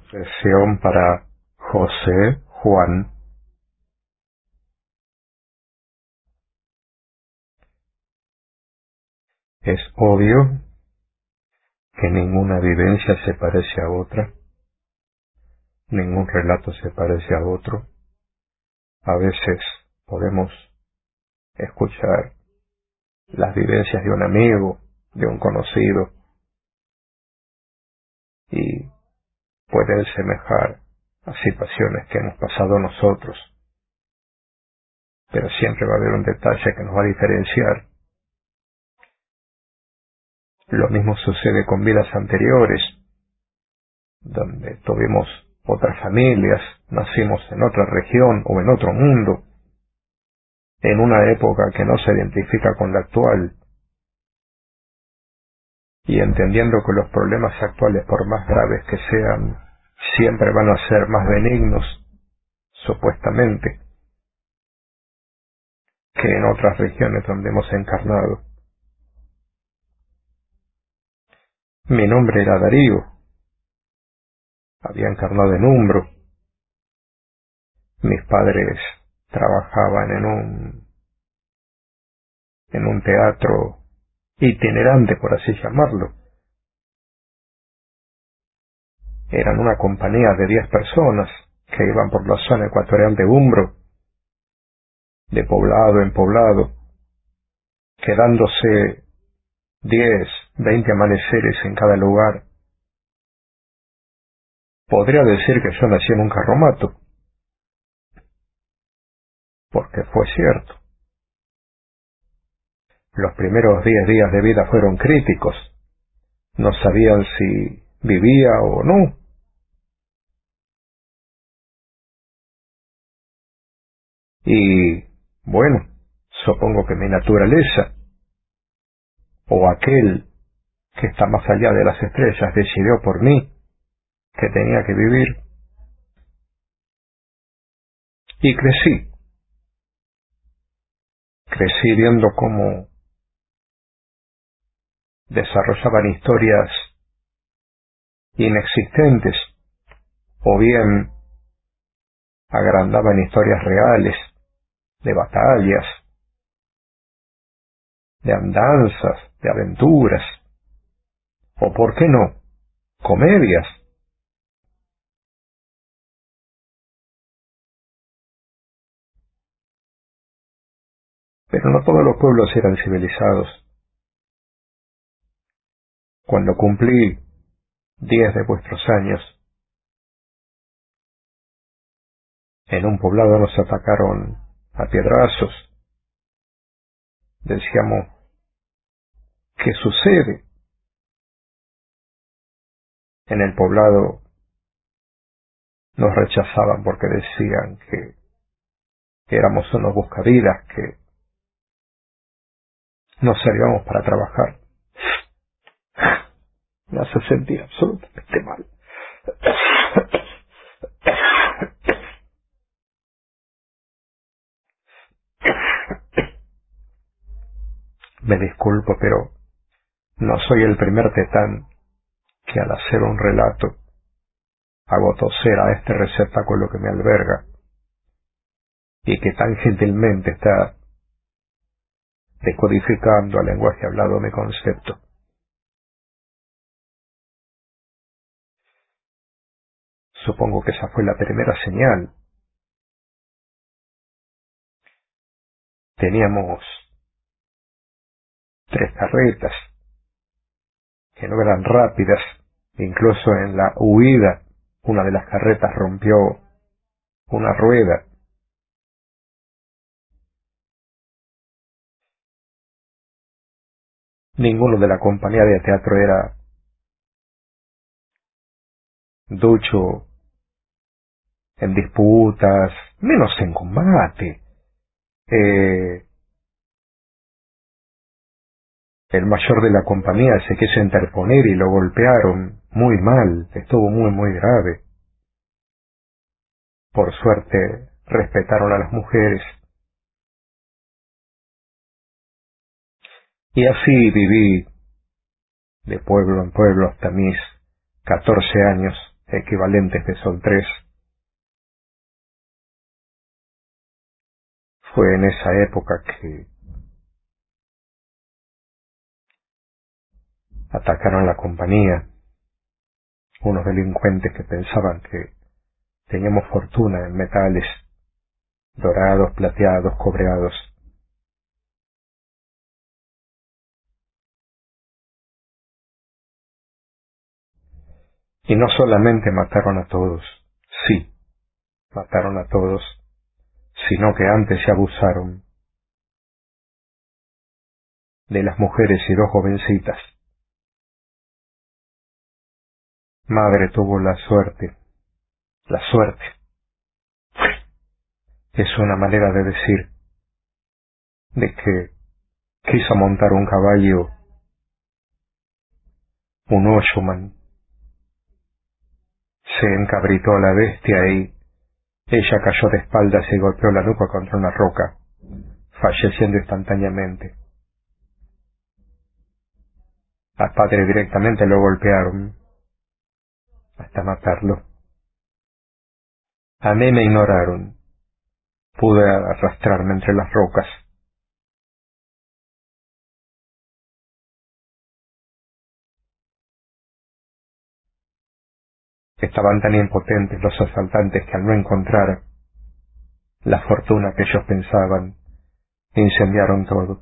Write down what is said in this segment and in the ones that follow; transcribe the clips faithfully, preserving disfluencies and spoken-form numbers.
Reflexión para José Juan. Es obvio que ninguna vivencia se parece a otra, ningún relato se parece a otro. A veces podemos escuchar las vivencias de un amigo, de un conocido, y pueden semejar a situaciones que hemos pasado nosotros, pero siempre va a haber un detalle que nos va a diferenciar. Lo mismo sucede con vidas anteriores, donde tuvimos otras familias, nacimos en otra región o en otro mundo, en una época que no se identifica con la actual, y entendiendo que los problemas actuales, por más graves que sean, siempre van a ser más benignos, supuestamente, que en otras regiones donde hemos encarnado. Mi nombre era Darío, había encarnado en Umbro. Mis padres trabajaban en un en un teatro itinerante, por así llamarlo. Eran una compañía de diez personas que iban por la zona ecuatorial de Umbro, de poblado en poblado, quedándose diez, veinte amaneceres en cada lugar. Podría decir que yo nací en un carromato, porque fue cierto. Los primeros diez días de vida fueron críticos. No sabían si vivía o no. Y, bueno, supongo que mi naturaleza, o aquel que está más allá de las estrellas, decidió por mí que tenía que vivir. Y crecí. Crecí viendo cómo desarrollaban historias inexistentes, o bien agrandaban historias reales, de batallas, de andanzas, de aventuras, o por qué no, comedias. Pero no todos los pueblos eran civilizados. Cuando cumplí diez de vuestros años, en un poblado nos atacaron a piedrazos. Decíamos, ¿qué sucede? En el poblado nos rechazaban porque decían que éramos unos buscavidas, que no servíamos para trabajar. Me hace sentir absolutamente mal. Me disculpo, pero no soy el primer tetán que al hacer un relato hago toser a este receptáculo que me alberga y que tan gentilmente está decodificando al lenguaje hablado mi concepto. Supongo que esa fue la primera señal. Teníamos tres carretas que no eran rápidas. Incluso en la huida, una de las carretas rompió una rueda. Ninguno de la compañía de teatro era ducho en disputas, menos en combate. Eh, el mayor de la compañía se quiso interponer y lo golpearon muy mal, estuvo muy muy grave. Por suerte respetaron a las mujeres. Y así viví de pueblo en pueblo hasta mis catorce años equivalentes de Sol tres. Fue en esa época que atacaron la compañía unos delincuentes que pensaban que teníamos fortuna en metales dorados, plateados, cobreados. Y no solamente mataron a todos, sí, mataron a todos, sino que antes se abusaron de las mujeres y dos jovencitas. Madre tuvo la suerte, la suerte, es una manera de decir, de que quiso montar un caballo, un Oshuman, se encabritó a la bestia y ella cayó de espaldas y golpeó la nuca contra una roca, falleciendo instantáneamente. Al padre directamente lo golpearon hasta matarlo. A mí me ignoraron. Pude arrastrarme entre las rocas. Estaban tan impotentes los asaltantes que al no encontrar la fortuna que ellos pensaban, incendiaron todo.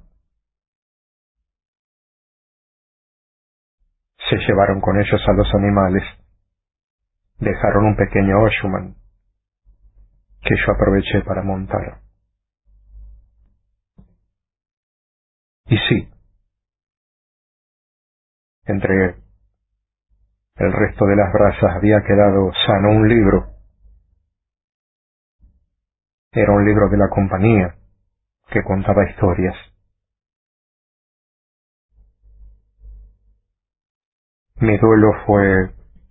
Se llevaron con ellos a los animales. Dejaron un pequeño Oshuman que yo aproveché para montar. Y sí, entre el resto de las brasas había quedado sano un libro. Era un libro de la compañía que contaba historias. Mi duelo fue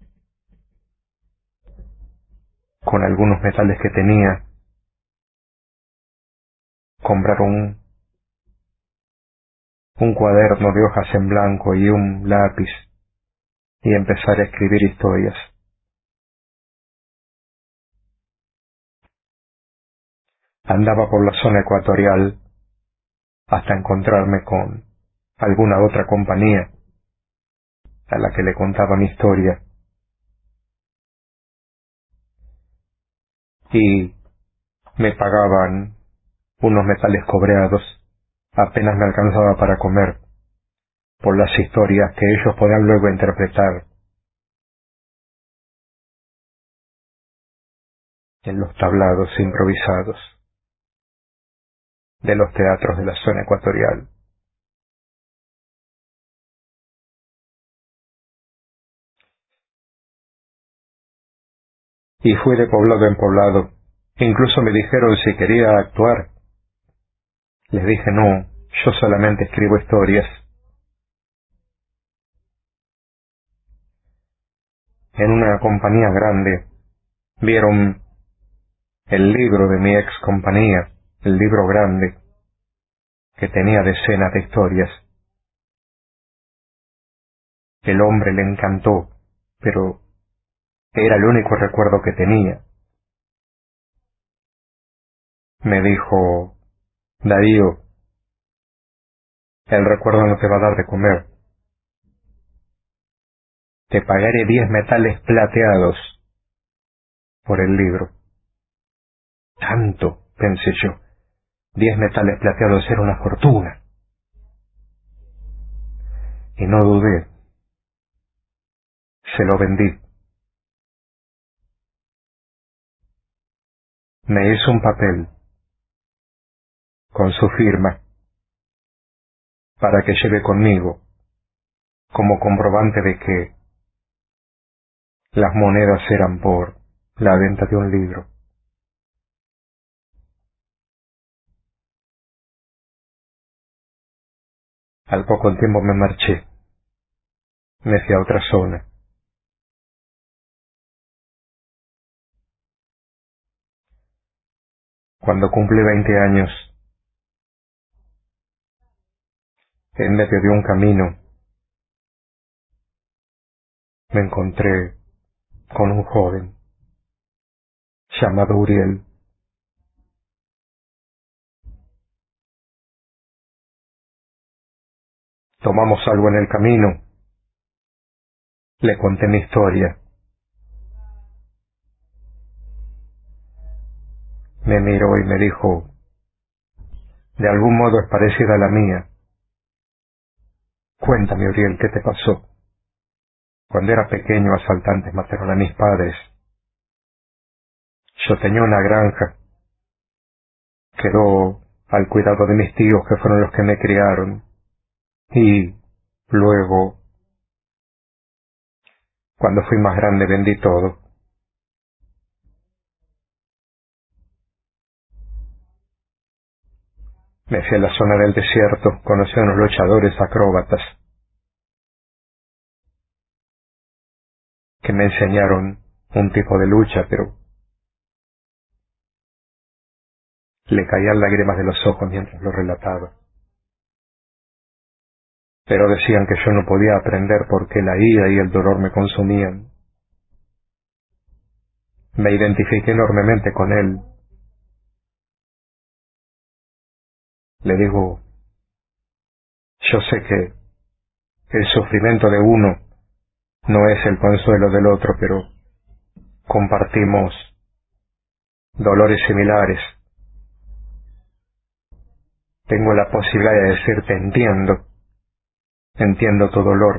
con algunos metales que tenía, comprar un, un cuaderno de hojas en blanco y un lápiz y empezar a escribir historias. Andaba por la zona ecuatorial hasta encontrarme con alguna otra compañía a la que le contaba mi historia y me pagaban unos metales cobreados. Apenas me alcanzaba para comer por las historias que ellos podían luego interpretar en los tablados improvisados de los teatros de la zona ecuatorial. Y fui de poblado en poblado. Incluso me dijeron si quería actuar. Les dije no, yo solamente escribo historias. En una compañía grande vieron el libro de mi ex compañía, el libro grande, que tenía decenas de historias. El hombre le encantó, pero era el único recuerdo que tenía. Me dijo, Darío, el recuerdo no te va a dar de comer. Te pagaré diez metales plateados por el libro. Tanto, pensé yo. Diez metales plateados era una fortuna. Y no dudé. Se lo vendí. Me hizo un papel con su firma para que lleve conmigo como comprobante de que las monedas eran por la venta de un libro. Al poco tiempo me marché. Me fui a otra zona. Cuando cumplí veinte años, en medio de un camino, me encontré con un joven llamado Uriel. Tomamos algo en el camino. Le conté mi historia. Me miró y me dijo, de algún modo es parecida a la mía. Cuéntame, Uriel, ¿qué te pasó? Cuando era pequeño, asaltantes mataron a mis padres. Yo tenía una granja. Quedó al cuidado de mis tíos, que fueron los que me criaron. Y luego, cuando fui más grande, vendí todo. Me fui a la zona del desierto, conocí a unos luchadores acróbatas que me enseñaron un tipo de lucha, pero le caían lágrimas de los ojos mientras lo relataba. Pero decían que yo no podía aprender porque la ira y el dolor me consumían. Me identifiqué enormemente con él. Le digo, yo sé que el sufrimiento de uno no es el consuelo del otro, pero compartimos dolores similares. Tengo la posibilidad de decirte entiendo, entiendo tu dolor.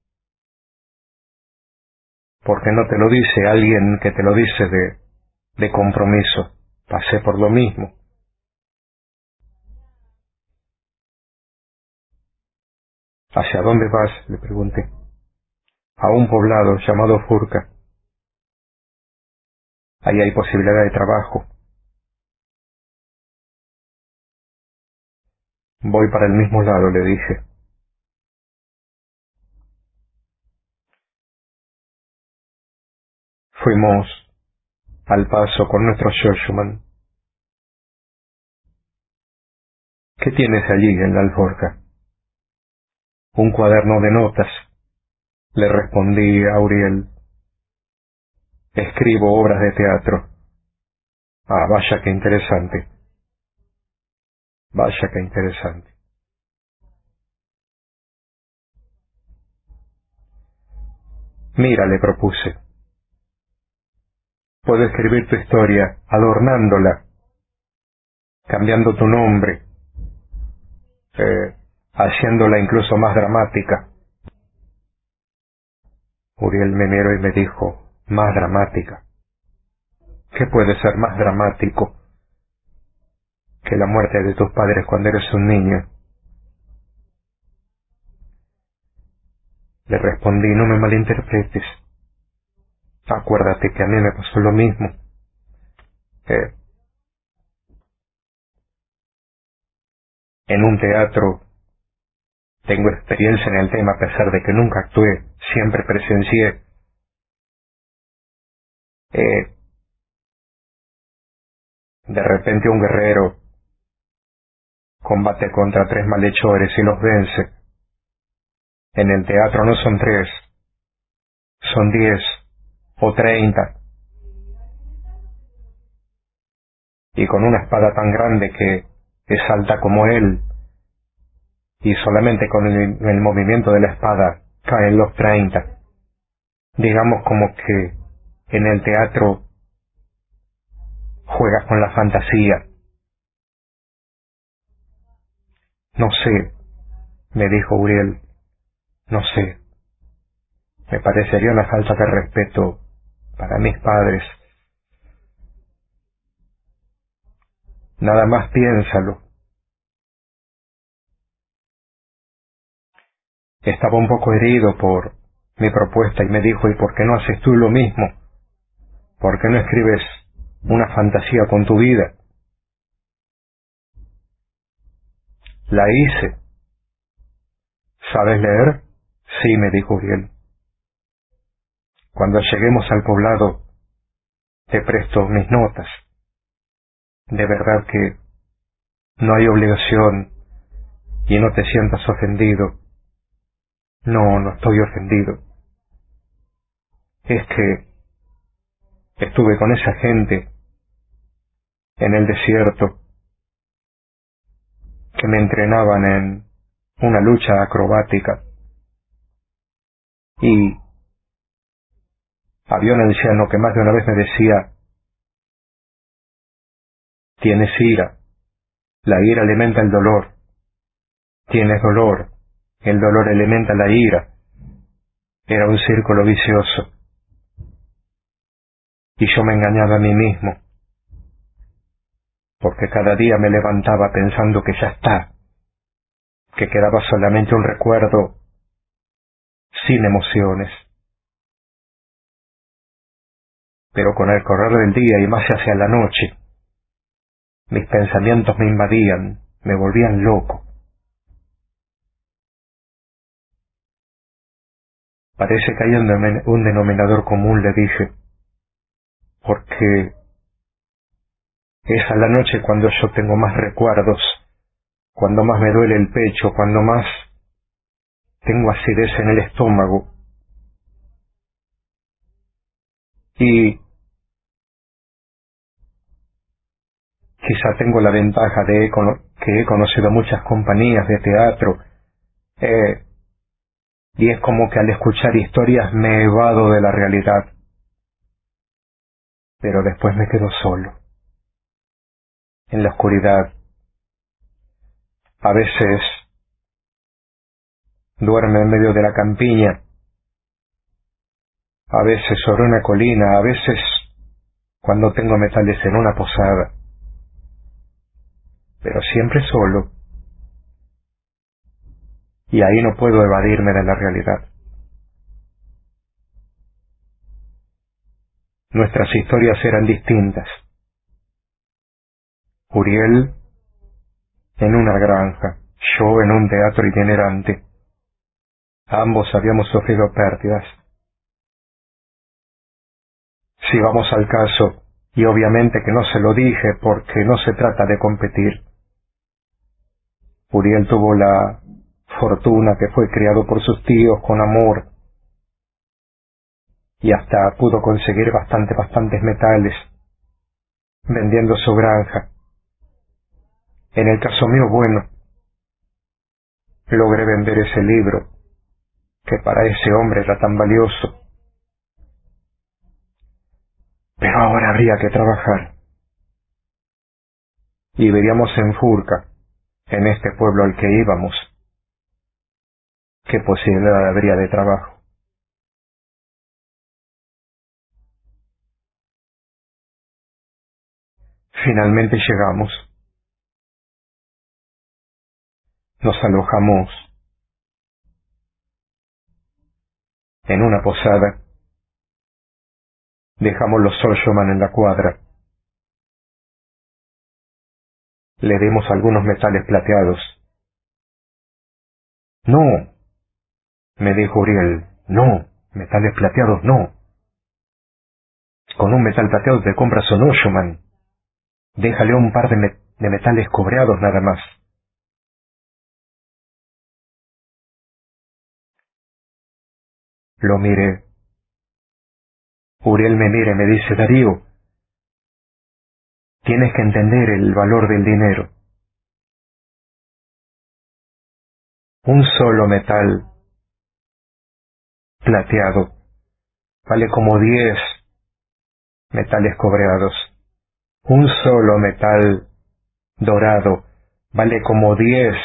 Porque no te lo dice alguien que te lo dice de, de compromiso. Pasé por lo mismo. ¿Hacia dónde vas?, le pregunté. A un poblado llamado Furca. Ahí hay posibilidad de trabajo. Voy para el mismo lado, le dije. Fuimos al paso con nuestro Shoshuman. ¿Qué tienes allí en la alforja? Un cuaderno de notas. Le respondí a Uriel. Escribo obras de teatro. Ah, vaya que interesante. Vaya que interesante. Mira, le propuse. Puedo escribir tu historia, adornándola, cambiando tu nombre, eh, haciéndola incluso más dramática. Uriel me miró y me dijo, más dramática. ¿Qué puede ser más dramático que la muerte de tus padres cuando eres un niño? Le respondí, no me malinterpretes. Acuérdate que a mí me pasó lo mismo. Eh, en un teatro tengo experiencia en el tema a pesar de que nunca actué, siempre presencié. Eh, de repente un guerrero combate contra tres malhechores y los vence. En el teatro no son tres, son diez o treinta. Y con una espada tan grande que es alta como él, y solamente con el, el movimiento de la espada caen los treinta. Digamos como que en el teatro juegas con la fantasía. No sé, me dijo Uriel, no sé. Me parecería una falta de respeto para mis padres. Nada más piénsalo. Estaba un poco herido por mi propuesta y me dijo, ¿y por qué no haces tú lo mismo? ¿Por qué no escribes una fantasía con tu vida? La hice. ¿Sabes leer? Sí, me dijo Uriel. Cuando lleguemos al poblado, te presto mis notas. De verdad que no hay obligación y no te sientas ofendido. No, no estoy ofendido. Es que Estuve con esa gente en el desierto que me entrenaban en una lucha acrobática, y había un anciano que más de una vez me decía: tienes ira, la ira alimenta el dolor; tienes dolor, el dolor alimenta la ira. Era un círculo vicioso, y yo me engañaba a mí mismo, porque cada día me levantaba pensando que ya está, que quedaba solamente un recuerdo sin emociones. Pero con el correr del día y más hacia la noche, mis pensamientos me invadían, me volvían loco. Parece que hay un, demen- un denominador común, le dije, porque es a la noche cuando yo tengo más recuerdos, cuando más me duele el pecho, cuando más tengo acidez en el estómago. Y quizá tengo la ventaja de cono- que he conocido muchas compañías de teatro, eh, y es como que al escuchar historias me evado de la realidad, pero después me quedo solo, en la oscuridad. A veces duerme en medio de la campiña, a veces sobre una colina, a veces cuando tengo metales en una posada, pero siempre solo, y ahí no puedo evadirme de la realidad. Nuestras historias eran distintas. Uriel en una granja, yo en un teatro itinerante. Ambos habíamos sufrido pérdidas. Si vamos al caso, y obviamente que no se lo dije porque no se trata de competir, Uriel tuvo la fortuna que fue criado por sus tíos con amor, y hasta pudo conseguir bastante, bastantes metales vendiendo su granja. En el caso mío, bueno, logré vender ese libro, que para ese hombre era tan valioso. Pero ahora habría que trabajar. Y veríamos en Furca, en este pueblo al que íbamos, qué posibilidad habría de trabajo. Finalmente llegamos. Nos alojamos en una posada. Dejamos los Solshoman en la cuadra. Le dimos algunos metales plateados. No, me dijo Uriel, no, metales plateados no. Con un metal plateado te compras un Oshoman. Déjale un par de, me- de metales cobreados nada más. Lo miré. Uriel me mira y me dice: Darío, tienes que entender el valor del dinero. Un solo metal plateado vale como diez metales cobreados. Un solo metal dorado vale como diez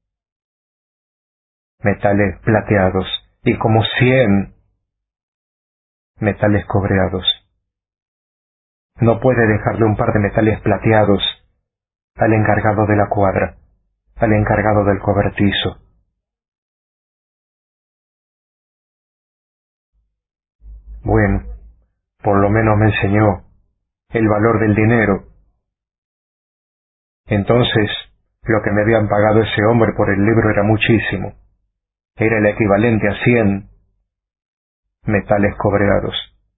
metales plateados y como cien metales cobreados. No puede dejarle un par de metales plateados al encargado de la cuadra, al encargado del cobertizo. Bueno, por lo menos me enseñó el valor del dinero. Entonces, lo que me habían pagado ese hombre por el libro era muchísimo. Era el equivalente a cien metales cobreados.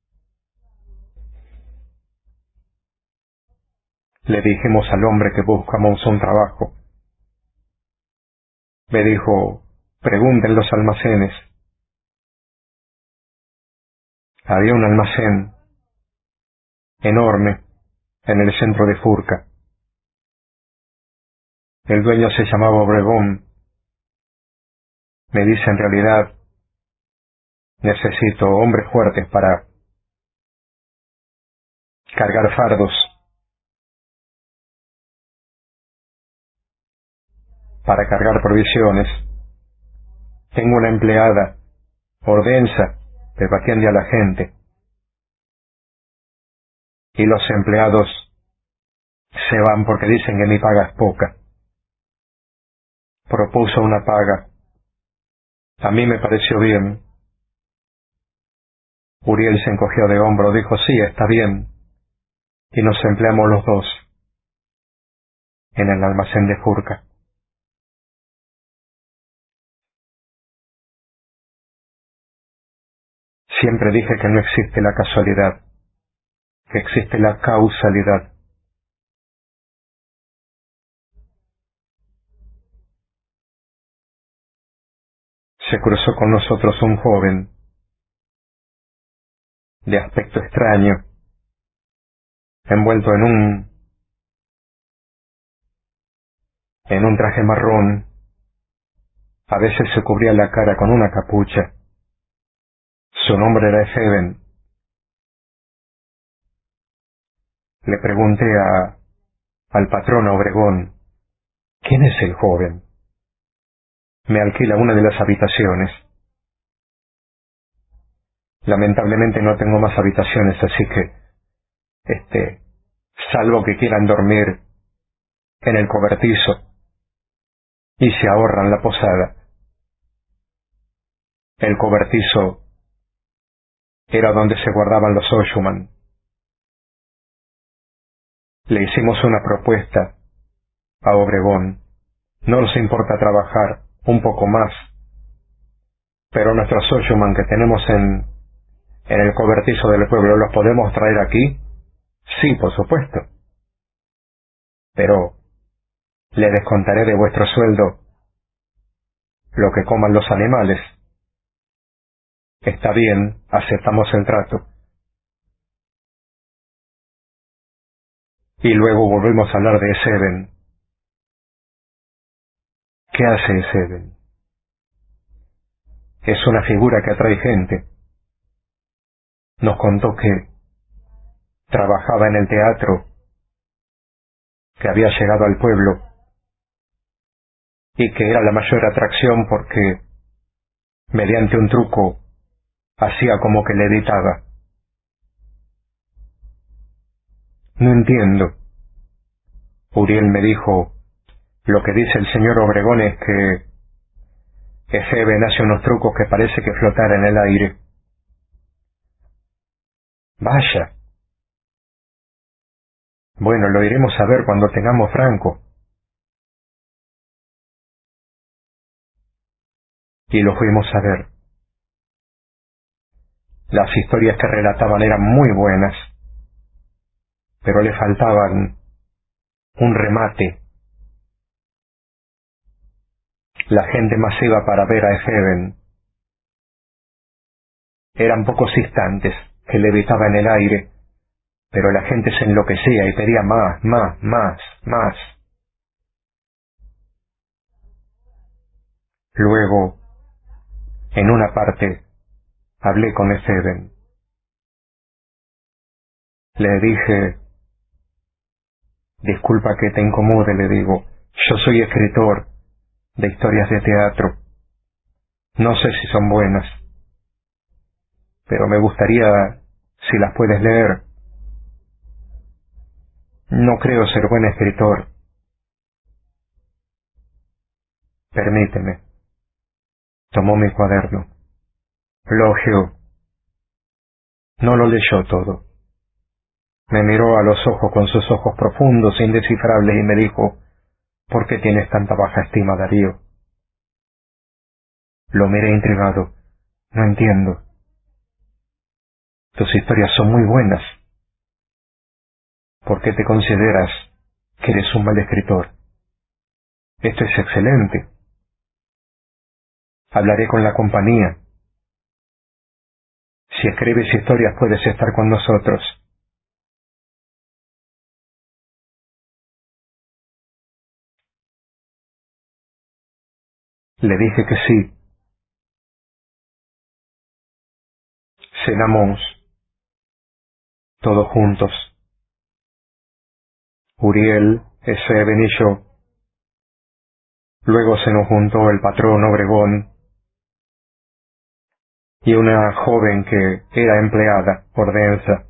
Le dijimos al hombre que buscamos un trabajo. Me dijo: pregunten los almacenes. Había un almacén enorme, en el centro de Furca. El dueño se llamaba Obregón. Me dice, en realidad, necesito hombres fuertes para cargar fardos, para cargar provisiones. Tengo una empleada, Ordenza, pero atiende a la gente. Y los empleados se van porque dicen que mi paga es poca. Propuso una paga. A mí me pareció bien. Uriel se encogió de hombro, dijo, sí, está bien. Y nos empleamos los dos en el almacén de Furca. Siempre dije que no existe la casualidad, que existe la causalidad. Se cruzó con nosotros un joven, de aspecto extraño, envuelto en un, en un traje marrón. A veces se cubría la cara con una capucha. Su nombre era Efeben. Le pregunté a, al patrón Obregón, ¿quién es el joven? Me alquila una de las habitaciones. Lamentablemente no tengo más habitaciones, así que, este, salvo que quieran dormir en el cobertizo y se ahorran la posada. El cobertizo era donde se guardaban los Oshuman. Le hicimos una propuesta a Obregón. No nos importa trabajar un poco más, pero nuestros Oshuman que tenemos en, en el cobertizo del pueblo, ¿los podemos traer aquí? Sí, por supuesto. Pero le descontaré de vuestro sueldo lo que coman los animales. Está bien, aceptamos el trato. Y luego volvemos a hablar de Efeben. ¿Qué hace Efeben? Es una figura que atrae gente. Nos contó que trabajaba en el teatro, que había llegado al pueblo y que era la mayor atracción porque, mediante un truco, hacía como que le editaba. No entiendo. Uriel me dijo, lo que dice el señor Obregón es que Efeben hace unos trucos que parece que flotara en el aire. Vaya. Bueno, lo iremos a ver cuando tengamos Franco. Y lo fuimos a ver. Las historias que relataban eran muy buenas, pero le faltaban un remate. La gente más iba para ver a Efeben. Eran pocos instantes que levitaba en el aire, pero la gente se enloquecía y pedía más, más, más, más. Luego, en una parte, hablé con Efeben. Le dije, disculpa que te incomode, le digo, yo soy escritor de historias de teatro. No sé si son buenas, pero me gustaría si las puedes leer. No creo ser buen escritor. Permíteme. Tomó mi cuaderno. Lo hojeó. No lo leyó todo. Me miró a los ojos con sus ojos profundos e indescifrables y me dijo, ¿por qué tienes tanta baja estima, Darío? Lo miré intrigado. No entiendo. Tus historias son muy buenas. ¿Por qué te consideras que eres un mal escritor? Esto es excelente. Hablaré con la compañía. Si escribes historias puedes estar con nosotros. Le dije que sí. Cenamos todos juntos. Uriel, Ezeben y yo. Luego cenó junto el patrón Obregón y una joven que era empleada, Ordenza.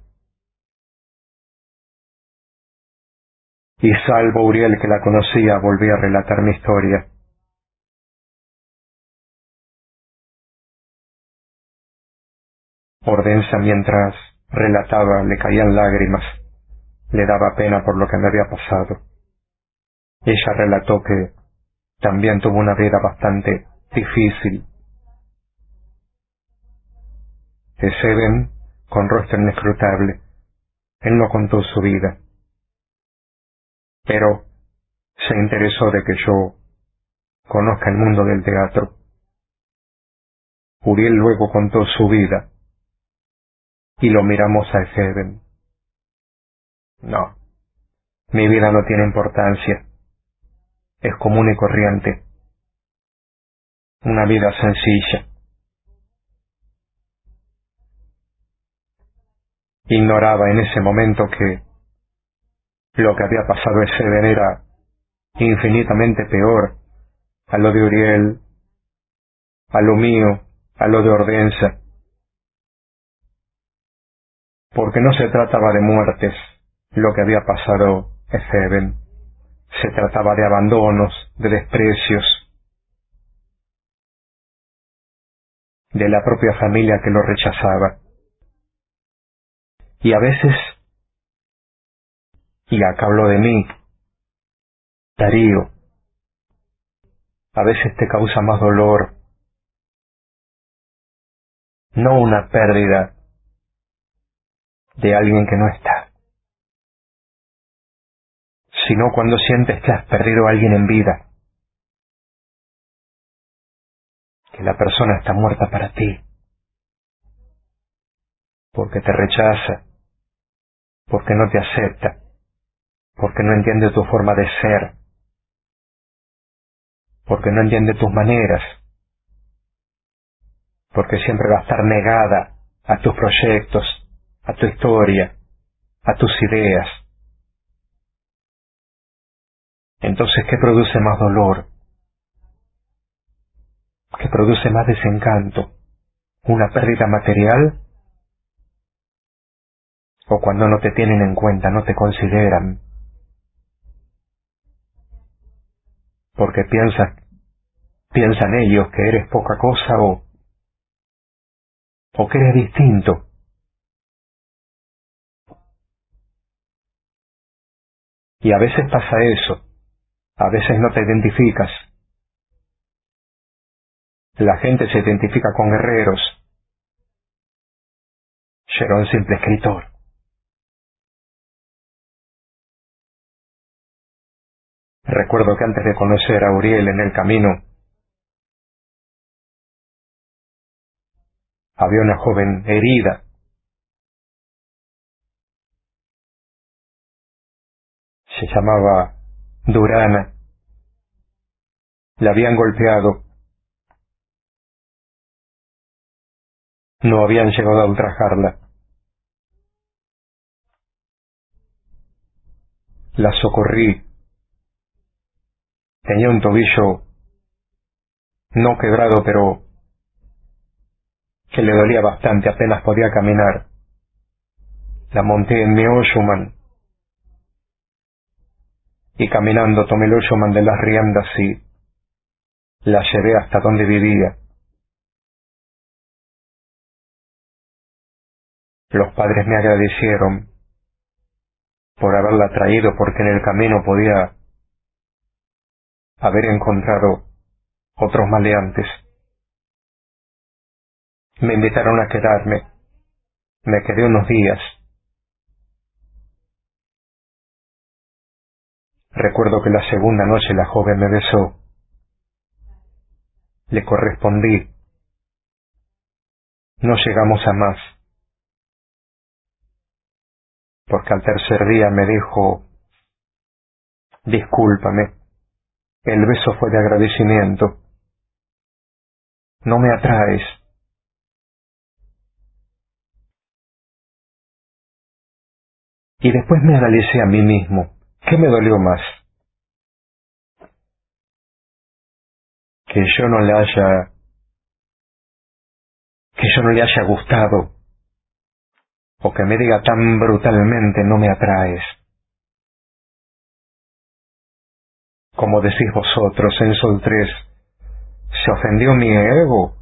Y salvo Uriel, que la conocía, volví a relatar mi historia. Ordenza, mientras relataba, le caían lágrimas. Le daba pena por lo que me había pasado. Ella relató que también tuvo una vida bastante difícil. Ezeben, con rostro inescrutable, él no contó su vida, pero se interesó de que yo conozca el mundo del teatro. Uriel luego contó su vida y lo miramos a Ezeben. No, mi vida no tiene importancia, es común y corriente, una vida sencilla. Ignoraba en ese momento que lo que había pasado a Ezeben era infinitamente peor a lo de Uriel, a lo mío, a lo de Ordenza, porque no se trataba de muertes lo que había pasado a Ezeben, se trataba de abandonos, de desprecios, de la propia familia que lo rechazaba. Y a veces, y acá hablo de mí, Darío, a veces te causa más dolor, no una pérdida de alguien que no está, sino cuando sientes que has perdido a alguien en vida, que la persona está muerta para ti, porque te rechaza, porque no te acepta, porque no entiende tu forma de ser, porque no entiende tus maneras, porque siempre va a estar negada a tus proyectos, a tu historia, a tus ideas. Entonces, ¿qué produce más dolor? ¿Qué produce más desencanto? ¿Una pérdida material? ¿O cuando no te tienen en cuenta, no te consideran? Porque piensan, piensan ellos que eres poca cosa o, o que eres distinto. Y a veces pasa eso. A veces no te identificas. La gente se identifica con guerreros. Yo era un simple escritor. Recuerdo que antes de conocer a Uriel en el camino, había una joven herida. Se llamaba Durana. La habían golpeado. No habían llegado a ultrajarla. La socorrí. Tenía un tobillo no quebrado, pero que le dolía bastante, apenas podía caminar. La monté en mi Oshuman y caminando tomé el Oshuman de las riendas y la llevé hasta donde vivía. Los padres me agradecieron por haberla traído, porque en el camino podía haber encontrado otros maleantes. Me invitaron a quedarme. Me quedé unos días. Recuerdo que la segunda noche la joven me besó. Le correspondí. No llegamos a más, porque al tercer día me dijo: discúlpame, el beso fue de agradecimiento. no me atraes. Y después me analicé a mí mismo. ¿Qué me dolió más? Que yo no le haya, que yo no le haya gustado, o que me diga tan brutalmente no me atraes. Como decís vosotros en Sol tres, ¿se ofendió mi ego?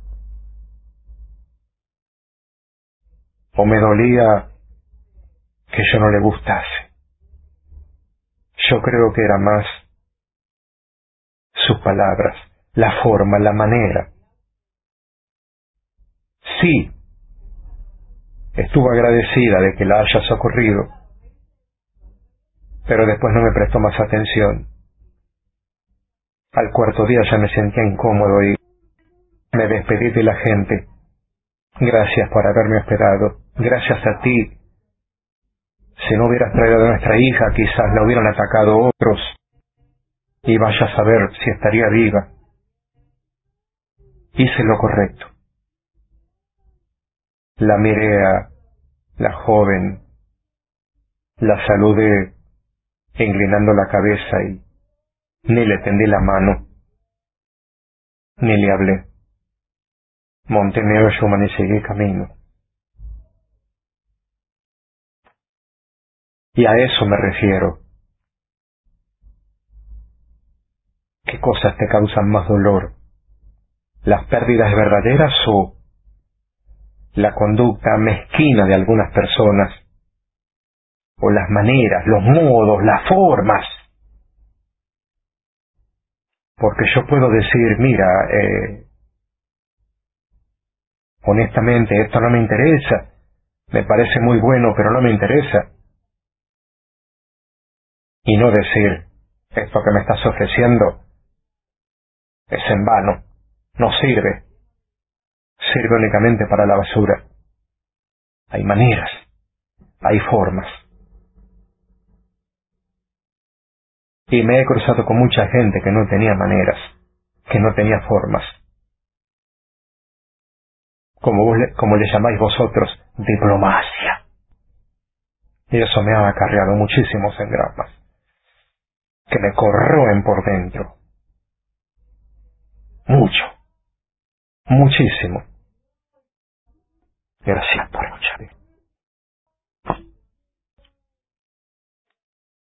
¿O me dolía que yo no le gustase? Yo creo que era más sus palabras, la forma, la manera. Sí, estuvo agradecida de que la haya socorrido, pero después no me prestó más atención. Al cuarto día ya me sentía incómodo y me despedí de la gente. Gracias por haberme hospedado. Gracias a ti. Si no hubieras traído a nuestra hija, quizás la hubieran atacado otros. Y vaya a saber si estaría viva. Hice lo correcto. La miré a la joven, la saludé inclinando la cabeza y ni le tendí la mano, ni le hablé. Monté mi Schumann y seguí camino. Y a eso me refiero. ¿Qué cosas te causan más dolor? ¿Las pérdidas verdaderas o la conducta mezquina de algunas personas? ¿O las maneras, los modos, las formas? Porque yo puedo decir, mira, eh, honestamente esto no me interesa, me parece muy bueno pero no me interesa. Y no decir, esto que me estás ofreciendo es en vano, no sirve, sirve únicamente para la basura. Hay maneras, hay formas. Y me he cruzado con mucha gente que no tenía maneras, que no tenía formas. Como, vos le, como le llamáis vosotros, diplomacia. Y eso me ha acarreado muchísimos engramas, que me corroen por dentro. Mucho, muchísimo. Gracias por